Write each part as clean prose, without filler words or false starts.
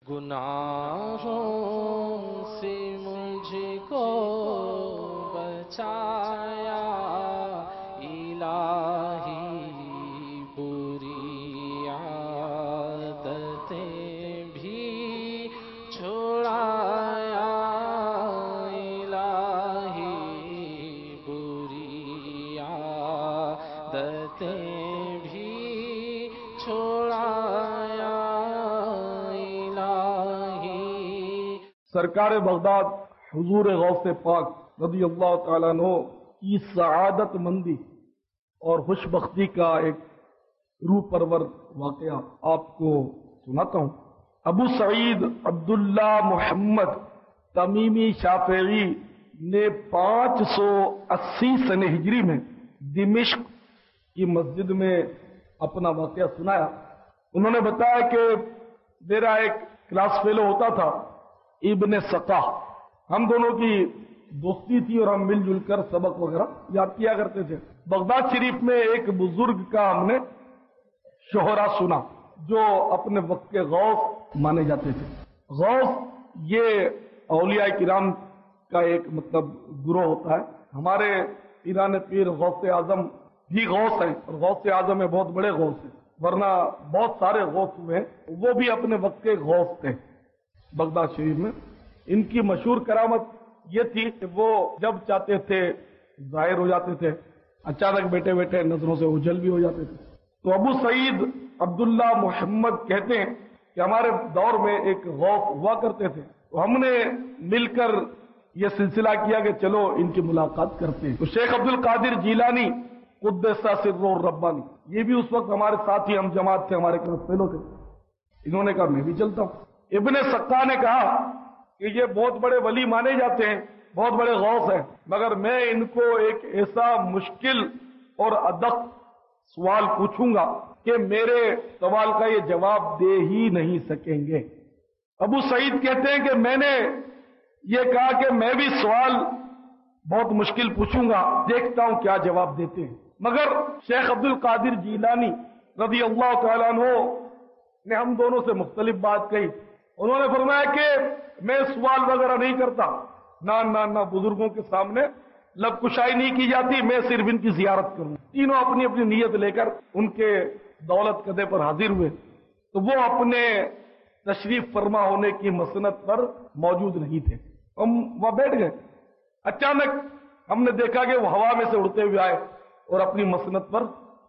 گناہوں سے مجھ کو بچایا الہی، بری عادتیں بھی چھڑایا الہی، بری عادتیں بھی چھڑایا سرکار بغداد حضور غوث پاک رضی اللہ تعالیٰ عنہ کی سعادت مندی اور خوش بختی کا ایک روح پرور واقعہ آپ کو سناتا ہوں۔ ابو سعید عبداللہ محمد تمیمی شافعی نے 580 سنہ ہجری میں دمشق کی مسجد میں اپنا واقعہ سنایا۔ انہوں نے بتایا کہ میرا ایک کلاس فیلو ہوتا تھا ابن سقا، ہم دونوں کی دوستی تھی اور ہم مل جل کر سبق وغیرہ یاد کیا کرتے تھے۔ بغداد شریف میں ایک بزرگ کا ہم نے شہرا سنا جو اپنے وقت کے غوث مانے جاتے تھے۔ غوث یہ اولیاء کرام کا ایک گروہ ہوتا ہے۔ ہمارے پیران پیر غوث اعظم بھی غوث ہیں اور غوث اعظم میں بہت بڑے غوث ہیں، ورنہ بہت سارے غوث ہوئے ہیں، وہ بھی اپنے وقت کے غوث تھے۔ بغداد شریف میں ان کی مشہور کرامت یہ تھی کہ وہ جب چاہتے تھے ظاہر ہو جاتے تھے، اچانک بیٹھے بیٹھے نظروں سے اوجھل بھی ہو جاتے تھے۔ تو ابو سعید عبداللہ محمد کہتے ہیں کہ ہمارے دور میں ایک غوث ہوا کرتے تھے، تو ہم نے مل کر یہ سلسلہ کیا کہ چلو ان کی ملاقات کرتے ہیں۔ تو شیخ عبد القادر جیلانی قدس سرہ الربانی یہ بھی اس وقت ہمارے ساتھ ہی ہم جماعت تھے، ہمارے کلاس فیلو تھے۔ انہوں نے کہا میں بھی چلتا ہوں۔ ابن سقا نے کہا کہ یہ بہت بڑے ولی مانے جاتے ہیں، بہت بڑے غوث ہیں، مگر میں ان کو ایک ایسا مشکل اور ادق سوال پوچھوں گا کہ میرے سوال کا یہ جواب دے ہی نہیں سکیں گے۔ ابو سعید کہتے ہیں کہ میں نے یہ کہا کہ میں بھی سوال بہت مشکل پوچھوں گا، دیکھتا ہوں کیا جواب دیتے ہیں۔ مگر شیخ عبد القادر جیلانی رضی اللہ تعالیٰ عنہ نے ہم دونوں سے مختلف بات کہی۔ انہوں نے فرمایا کہ میں سوال وغیرہ نہیں کرتا، نہ بزرگوں کے سامنے لب کشائی نہیں کی جاتی، میں صرف ان کی زیارت کروں۔ تینوں اپنی اپنی نیت لے کر ان کے دولت قدے پر حاضر ہوئے، تو وہ اپنے تشریف فرما ہونے کی مسنت پر موجود نہیں تھے۔ ہم وہاں بیٹھ گئے، اچانک ہم نے دیکھا کہ وہ ہوا میں سے اڑتے ہوئے آئے اور اپنی مسنت پر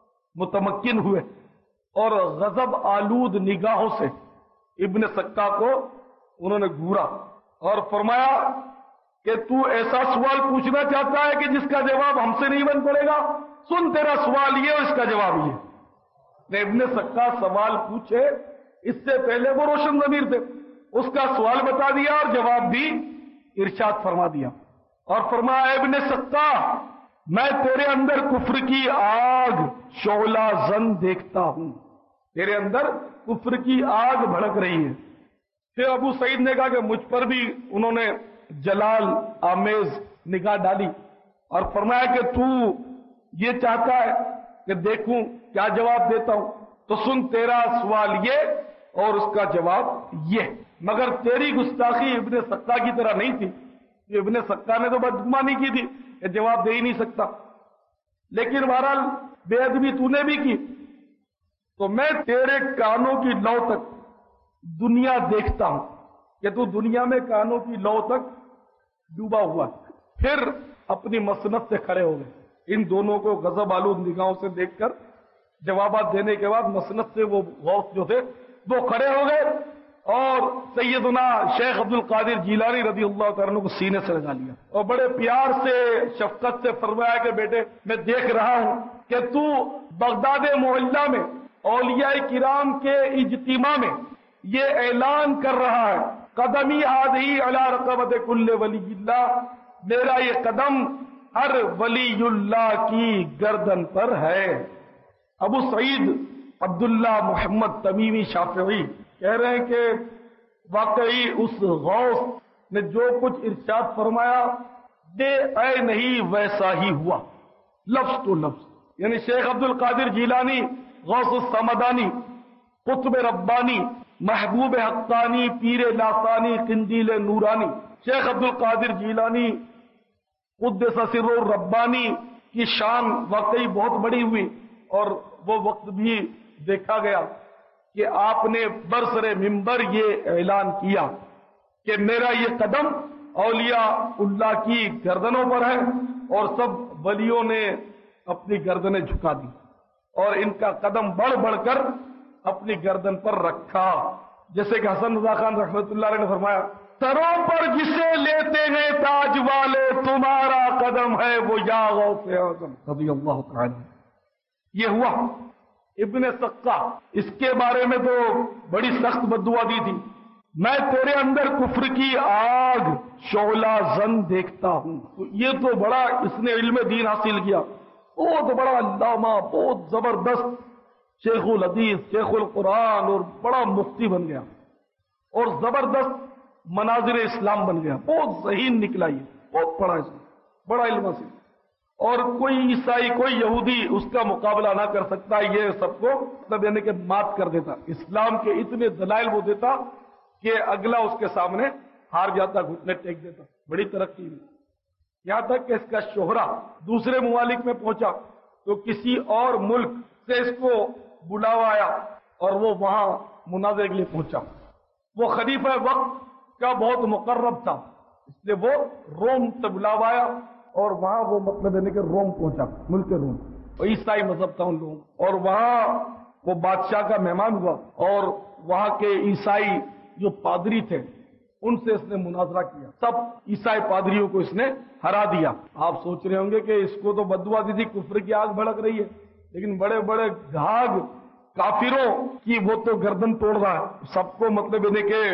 متمکن ہوئے اور غضب آلود نگاہوں سے ابن سقا کو انہوں نے گھورا اور فرمایا کہ تو ایسا سوال پوچھنا چاہتا ہے کہ جس کا جواب ہم سے نہیں بن پڑے گا، سن تیرا سوال یہ اور اس کا جواب یہ۔ نے ابن سقا سوال پوچھے اس سے پہلے وہ روشن ضمیر تھے، اس کا سوال بتا دیا اور جواب بھی ارشاد فرما دیا اور فرمایا ابن سقا میں تیرے اندر کفر کی آگ شعلہ زن دیکھتا ہوں، تیرے اندر کفر کی آگ بھڑک رہی ہے۔ پھر ابو سعید نے کہا کہ مجھ پر بھی انہوں نے جلال آمیز نگاہ ڈالی اور فرمایا کہ تو یہ چاہتا ہے کہ دیکھوں کیا جواب دیتا ہوں، تو سن تیرا سوال یہ اور اس کا جواب یہ۔ مگر تیری گستاخی ابن سقا کی طرح نہیں تھی، ابن سقا نے تو بدگمانی کی تھی کہ جواب دے ہی نہیں سکتا، لیکن بہرحال بے ادبی تو نے بھی کی، تو میں تیرے کانوں کی لو تک دنیا دیکھتا ہوں کہ تو دنیا میں کانوں کی لو تک ڈوبا ہوا۔ پھر اپنی مسنت سے کھڑے ہو گئے، ان دونوں کو غضب آلود نگاہوں سے دیکھ کر جوابات دینے کے بعد مسنت سے وہ غوث جو تھے وہ کھڑے ہو گئے اور سیدنا شیخ عبد القادر جیلانی رضی اللہ تعالیٰ عنہ کو سینے سے لگا لیا اور بڑے پیار سے شفقت سے فرمایا کہ بیٹے میں دیکھ رہا ہوں کہ تو بغداد معلیٰ میں اولیاء کرام کے اجتماع میں یہ اعلان کر رہا ہے قدمی ہادی علی رقبت کل ولی اللہ، میرا یہ قدم ہر ولی اللہ کی گردن پر ہے۔ ابو سعید عبداللہ محمد تمیمی شافعی کہہ رہے ہیں کہ واقعی اس غوث نے جو کچھ ارشاد فرمایا دے اے نہیں ویسا ہی ہوا، لفظ تو لفظ۔ یعنی شیخ عبد القادر جیلانی غوث السمدانی قطب ربانی محبوب حقانی، پیر لاسانی، قندیل نورانی، شیخ عبد القادر جیلانی قدس سر ربانی کی شان واقعی بہت بڑی ہوئی، اور وہ وقت بھی دیکھا گیا کہ آپ نے برسر منبر یہ اعلان کیا کہ میرا یہ قدم اولیاء اللہ کی گردنوں پر ہے، اور سب ولیوں نے اپنی گردنیں جھکا دی اور ان کا قدم بڑھ بڑھ کر اپنی گردن پر رکھا، جیسے کہ حسن رضا خان رحمۃ اللہ علیہ نے فرمایا، سروں پر جسے لیتے ہیں تاج والے، تمہارا قدم ہے وہ یا غوث اعظم رضی اللہ تعالی۔ یہ ہوا ابن سقا، اس کے بارے میں تو بڑی سخت بددعا دی تھی، میں تیرے اندر کفر کی آگ شعلہ زن دیکھتا ہوں۔ تو یہ تو بڑا اس نے علم دین حاصل کیا، بہت بڑا علامہ، بہت زبردست شیخ الحدیث، شیخ القرآن، اور بڑا مفتی بن گیا اور زبردست مناظر اسلام بن گیا، بہت ذہین نکلا، یہ بہت پڑھا اس نے، بڑا علم حاصل، اور کوئی عیسائی کوئی یہودی اس کا مقابلہ نہ کر سکتا، یہ سب کو مطلب یعنی کہ مات کر دیتا، اسلام کے اتنے دلائل وہ دیتا کہ اگلا اس کے سامنے ہار جاتا، گھٹنے ٹیک دیتا، بڑی ترقی ہوئی، یہاں تک کہ اس کا شہرہ دوسرے ممالک میں پہنچا تو کسی اور ملک سے اس کو بلاوا آیا اور وہ وہاں مناظرے کے لیے پہنچا۔ وہ خلیفہ وقت کا بہت مقرب تھا، اس لیے وہ روم سے بلاوا آیا اور وہاں وہ مطلب یعنی کہ روم پہنچا، ملک روم، اور عیسائی مذہب تھا ان لوگوں، اور وہاں وہ بادشاہ کا مہمان ہوا اور وہاں کے عیسائی جو پادری تھے ان سے اس نے مناظرہ کیا، سب عیسائی پادریوں کو اس نے ہرا دیا۔ آپ سوچ رہے ہوں گے کہ اس کو تو بددعا دی تھی، کفر کی آگ بھڑک رہی ہے، لیکن بڑے بڑے گھاگ کافروں کی وہ تو گردن توڑ رہا ہے، سب کو مطلب انہیں کہ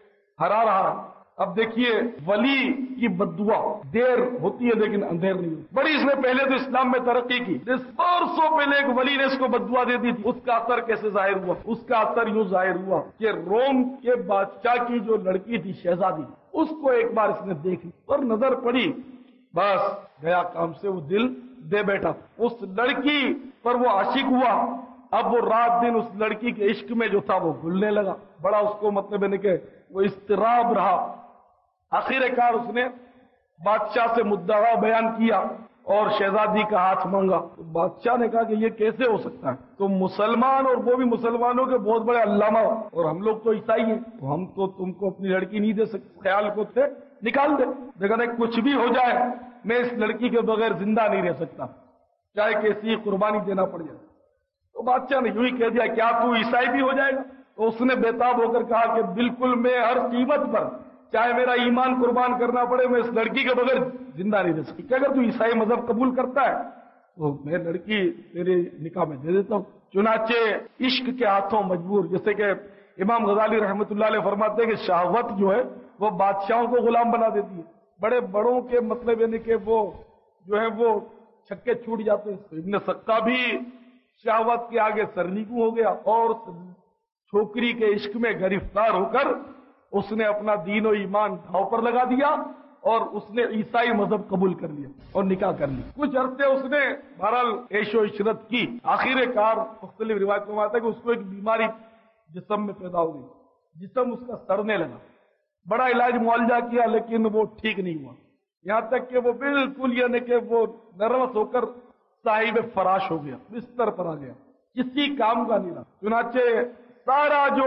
ہرا رہا ہے۔ اب دیکھیے ولی کی بددعا دیر ہوتی ہے لیکن اندھیر نہیں ہوتی، بڑی اس نے پہلے تو اسلام میں ترقی کی، برسوں پہلے ایک ولی نے اس کو بددعا دے دی تھی، اس کا اثر کیسے ظاہر ہوا؟ اس کا اثر یوں ظاہر ہوا کہ روم کے بادشاہ کی جو لڑکی تھی شہزادی، اس کو ایک بار اس نے دیکھ لی اور نظر پڑی، بس گیا کام سے، وہ دل دے بیٹھا، اس لڑکی پر وہ عاشق ہوا، اب وہ رات دن اس لڑکی کے عشق میں جو تھا وہ گھلنے لگا، بڑا اس کو مطلب ہے کہ وہ اضطراب رہا، آخر کار اس نے بادشاہ سے مدعا بیان کیا اور شہزادی کا ہاتھ مانگا، تو بادشاہ نے کہا کہ یہ کیسے ہو سکتا ہے، تو مسلمان اور وہ بھی مسلمانوں کے بہت بڑے علامہ اور ہم لوگ تو عیسائی ہیں، تو ہم تو تم کو اپنی لڑکی نہیں دے سکتے، خیال کو تھے نکال دے، دیکھا نہیں کچھ بھی ہو جائے میں اس لڑکی کے بغیر زندہ نہیں رہ سکتا، چاہے کیسی قربانی دینا پڑ جائے۔ تو بادشاہ نے یوں ہی کہہ دیا کیا تو عیسائی بھی ہو جائے گا؟ تو اس نے بےتاب ہو کر کہا کہ بالکل، میں ہر قیمت پر چاہے میرا ایمان قربان کرنا پڑے میں اس لڑکی کے بغیر زندہ نہیں رہ سکتی، کہ اگر تو عیسائی مذہب قبول کرتا ہے تو میں لڑکی تیرے نکاح میں دے دیتا ہوں۔ چنانچہ عشق کے ہاتھوں مجبور، جیسے کہ امام غزالی رحمۃ اللہ علیہ فرماتے ہیں کہ شہوت جو ہے وہ بادشاہوں کو غلام بنا دیتی ہے، بڑے بڑوں کے مطلب یعنی کہ وہ جو ہے وہ چھکے چھوٹ جاتے ہیں۔ تو ابن سقا بھی شہوت کے آگے سرنگو ہو گیا اور چھوکری کے عشق میں گرفتار ہو کر اس نے اپنا دین و ایمان دھاؤ پر لگا دیا اور اس نے عیسائی مذہب قبول کر لیا اور نکاح کر لی۔ کچھ عرصے اس نے بہرحال عیش و عشرت کی، آخر کار مختلف روایتوں میں آتا ہے کہ اس کو ایک بیماری جسم میں پیدا ہو گئی، جسم اس کا سڑنے لگا، بڑا علاج معالجہ کیا لیکن وہ ٹھیک نہیں ہوا، یہاں تک کہ وہ بالکل یعنی کہ وہ نروس ہو کر صاحب فراش ہو گیا، بستر پر آ گیا، کسی کام کا نہیں رہا۔ چنانچہ سارا جو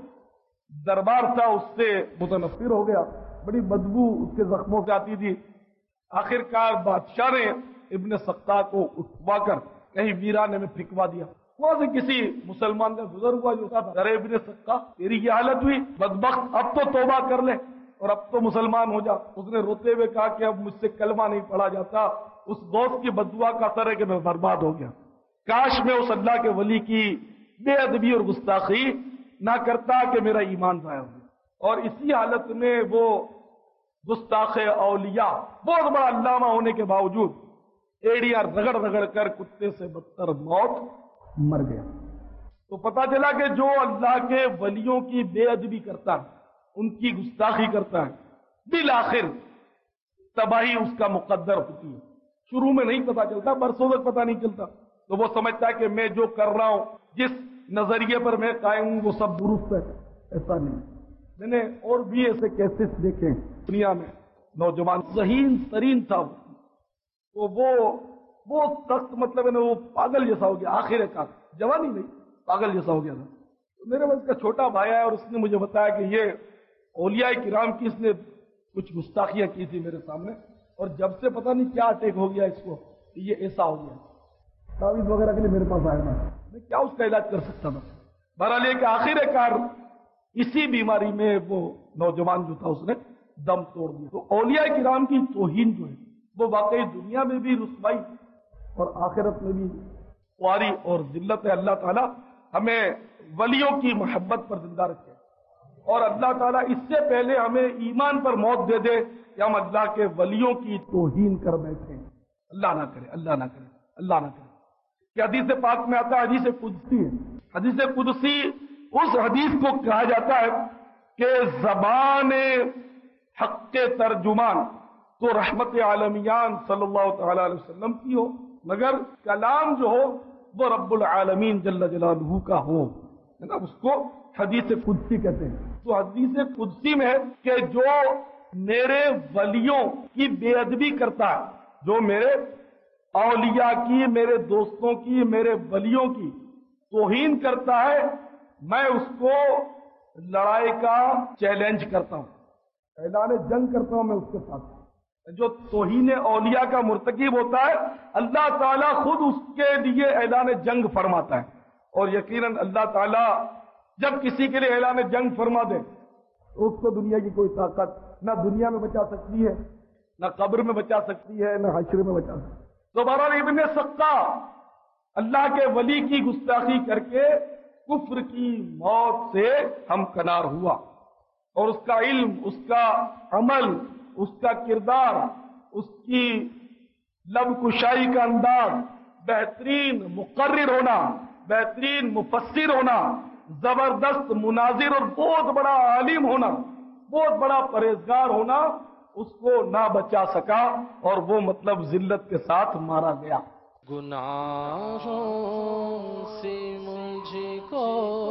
دربار تھا اس سے متنفر ہو گیا، بڑی بدبو اس کے زخموں سے آتی تھی، آخر کار بادشاہ نے ابن سقا کو اٹھوا کر کہیں ویرانے میں پھینکوا دیا، وہاں سے کسی مسلمان کا گزر ہوا جو تھا، ارے ابن سقا تیری یہ حالت ہوئی، بدبخت اب تو توبہ کر لے اور اب تو مسلمان ہو جا۔ اس نے روتے ہوئے کہا کہ اب مجھ سے کلمہ نہیں پڑھا جاتا، اس دوست کی بددعا کا اثر ہے کہ میں برباد ہو گیا، کاش میں اس اللہ کے ولی کی بے ادبی اور گستاخی نہ کرتا کہ میرا ایمان ضائع ہو گیا۔ اور اسی حالت میں وہ گستاخ اولیاء بہت بڑا علامہ ہونے کے باوجود ایڑیاں رگڑ رگڑ کر کتے سے بدتر موت مر گیا۔ تو پتا چلا کہ جو اللہ کے ولیوں کی بے ادبی کرتا ہے، ان کی گستاخی کرتا ہے، بالآخر تباہی اس کا مقدر ہوتی ہے، شروع میں نہیں پتا چلتا، برسوں تک پتا نہیں چلتا، تو وہ سمجھتا ہے کہ میں جو کر رہا ہوں، جس نظریے پر میں قائم ہوں وہ سب درست ہے، ایسا نہیں. میں نے اور بھی ایسے کیسز دیکھے دنیا میں. نوجوان ذہین ترین تھا تو وہ سخت مطلب ہے نا وہ پاگل جیسا ہو گیا. آخر کار جوانی نہیں پاگل جیسا ہو گیا تھا. میرے پاس کا چھوٹا بھائی آیا اور اس نے مجھے بتایا کہ یہ اولیاء کرام کی اس نے کچھ گستاخیاں کی تھی میرے سامنے اور جب سے پتہ نہیں کیا اٹیک ہو گیا اس کو یہ ایسا ہو گیا. تعویذ وغیرہ کے لیے میرے پاس آیا تھا. میں کیا اس کا علاج کر سکتا تھا. بہرحال یہ کہ آخر کار اسی بیماری میں وہ نوجوان جو تھا اس نے دم توڑ دیا. تو اولیاء کرام کی توہین جو ہے وہ واقعی دنیا میں بھی رسوائی اور آخرت میں بھی خواری اور ذلت ہے. اللہ تعالیٰ ہمیں ولیوں کی محبت پر زندہ رکھے اور اللہ تعالیٰ اس سے پہلے ہمیں ایمان پر موت دے دے کہ ہم اللہ کے ولیوں کی توہین کر بیٹھیں. اللہ نہ کرے اللہ نہ کرے اللہ نہ کرے. کہ حدیث پاک میں آتا ہے حدیث قدسی ہے. حدیث قدسی اس حدیث کو کہا جاتا ہے کہ زبان حق کے ترجمان تو رحمت عالمیان صلی اللہ تعالی علیہ وسلم کی ہو مگر کلام جو ہو وہ رب العالمین جل جلالہ کا ہو. اس کو حدیث قدسی کہتے ہیں. تو حدیث قدسی میں ہے کہ جو میرے ولیوں کی بے ادبی کرتا ہے, جو میرے اولیاء کی, میرے دوستوں کی, میرے ولیوں کی توہین کرتا ہے, میں اس کو لڑائی کا چیلنج کرتا ہوں, اعلان جنگ کرتا ہوں میں اس کے ساتھ. جو توہین اولیاء کا مرتکب ہوتا ہے اللہ تعالیٰ خود اس کے لیے اعلان جنگ فرماتا ہے. اور یقیناً اللہ تعالیٰ جب کسی کے لیے اعلان جنگ فرما دے تو اس کو دنیا کی کوئی طاقت نہ دنیا میں بچا سکتی ہے, نہ قبر میں بچا سکتی ہے, نہ حشر میں بچا سکتی ہے. تو بہرحال ابن سقا اللہ کے ولی کی گستاخی کر کے کفر کی موت سے ہمکنار ہوا اور اس کا علم, اس کا عمل, اس کا کردار, اس کی لب کشائی کا انداز, بہترین مقرر ہونا, بہترین مفسر ہونا, زبردست مناظر اور بہت بڑا عالم ہونا, بہت بڑا پرہیزگار ہونا اس کو نہ بچا سکا اور وہ مطلب ذلت کے ساتھ مارا گیا. گناہوں سے مجھ کو